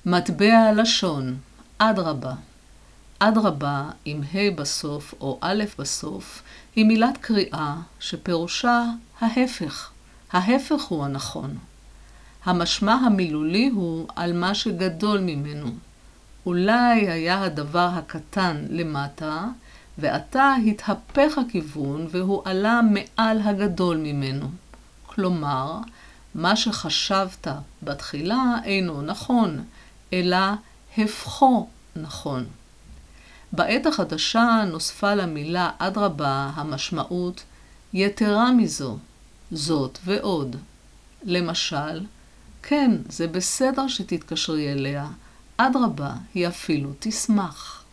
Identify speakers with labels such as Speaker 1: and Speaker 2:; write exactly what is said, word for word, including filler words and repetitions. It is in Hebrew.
Speaker 1: מטבע לשון, אדרבה. אדרבה עם ה' בסוף או א' בסוף היא מילת קריאה שפירושה ההפך. ההפך הוא הנכון. המשמע המילולי הוא על מה שגדול ממנו. אולי היה הדבר הקטן למטה, ועתה התהפך הכיוון והוא עלה מעל הגדול ממנו. כלומר, מה שחשבת בתחילה אינו נכון, אלא הפכו נכון. בעת החדשה נוספה למילה אדרבה המשמעות יתרה מזו, זאת ועוד. למשל, כן, זה בסדר שתתקשרי אליה, אדרבה היא אפילו תשמח.